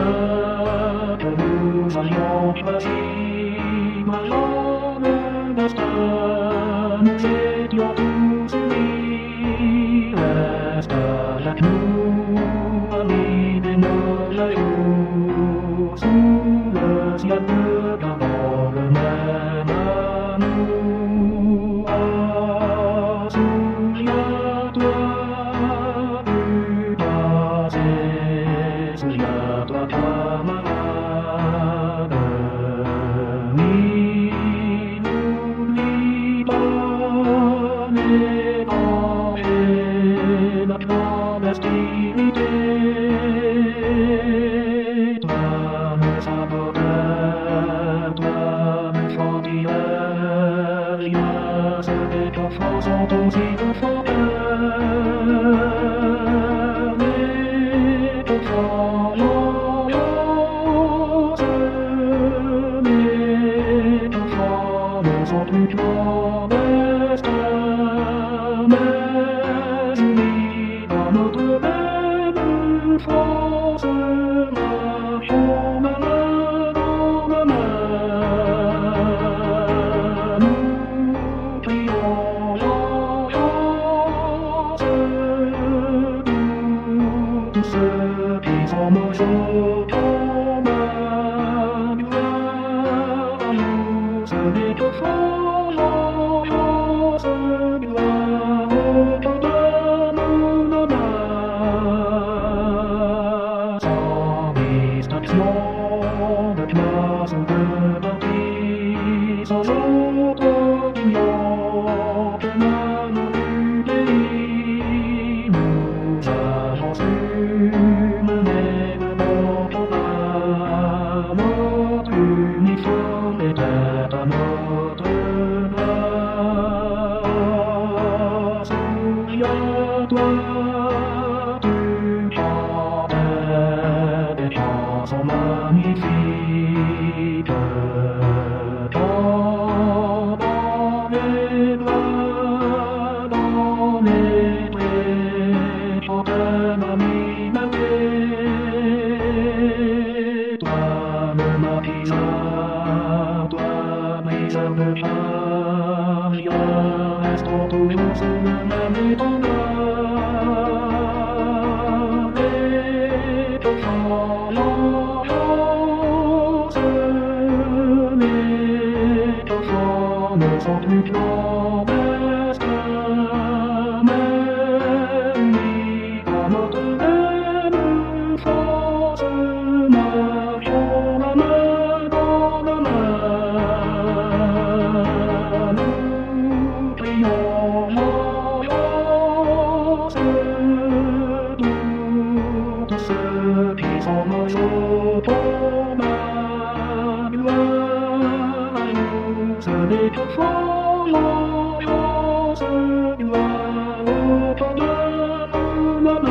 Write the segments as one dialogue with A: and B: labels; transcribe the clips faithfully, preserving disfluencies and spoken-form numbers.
A: que nous allions choisir ma langue destin. Nous étions tous unis, reste avec nous, amis des nos jours, sous le ciel bleu, gardant le même amour. Ah, souviens-toi du passé, souviens-toi camarade. Oui, n'oublie pas les temps et la clandestinité. Toi, me saboteur, toi, me chantière, rien, c'est que enfants sont aussi de fanteurs. Mais enfants, l'ambiance, mes enfants ne sont plus clandestins, mais unis dans notre même force, marchons main dans la main. Nous prions l'enfance, tous ceux qui sont morts tombent à gloire. Nous, ce n'est que fort l'enfance, gloire au temps de nos mains. Sans distinction de classe ou de parti, sans autre opinion que la du pays, nous avons su mener de bon combat. Notre uniforme était à notre bras. Souviens-toi, tu chantais des chansons magnifiques. Dans, dans les bois, dans les prés, chantait mamie Marie. Toi, le maquisard, toi, briseur de paria, restons toujours sous le même étendard. Les enfants, l'enfance, les enfants ne sont plus clandestins, mais unis dans notre même force, marchons la main dans la main. Nous prions l'enfance, tous ceux qui sont morts tombent à gloire. Nous, ce n'est que fort l'enfance, gloire au temps de nos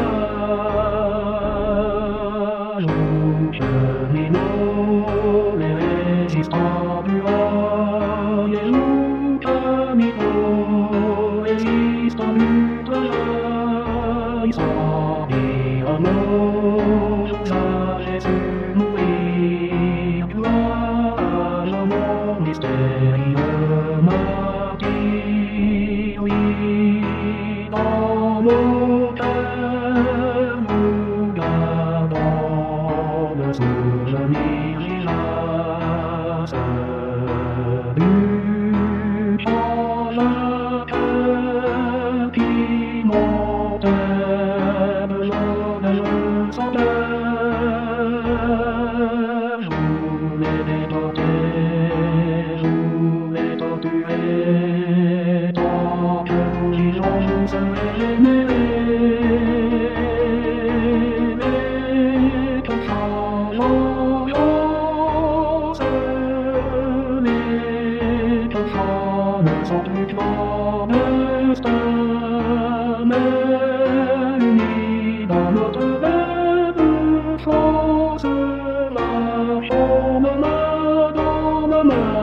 A: mains. Nous cheminons, les résistants du rail, et nous cheminons, résistants du travail, sans dire un mot, nous allons su mourir. Gloire à l'amour mystérieux martyr, oui, dans nos cœurs nous gardons le souvenir hélas du chanteur qui montait de l'eau de le senteur. Journée déportée, journée torturée, tant que nous vivons, vous serez aimés. Les enfants, l'enfance, les enfants ne sont plus clandestins, mais unis dans notre même force, marchons main dans la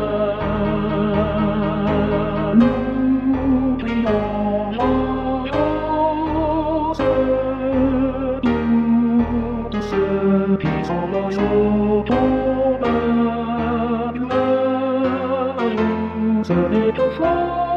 A: main. Nous prions l'enfance, tous ceux 피서러요 도망가요. 서해도 서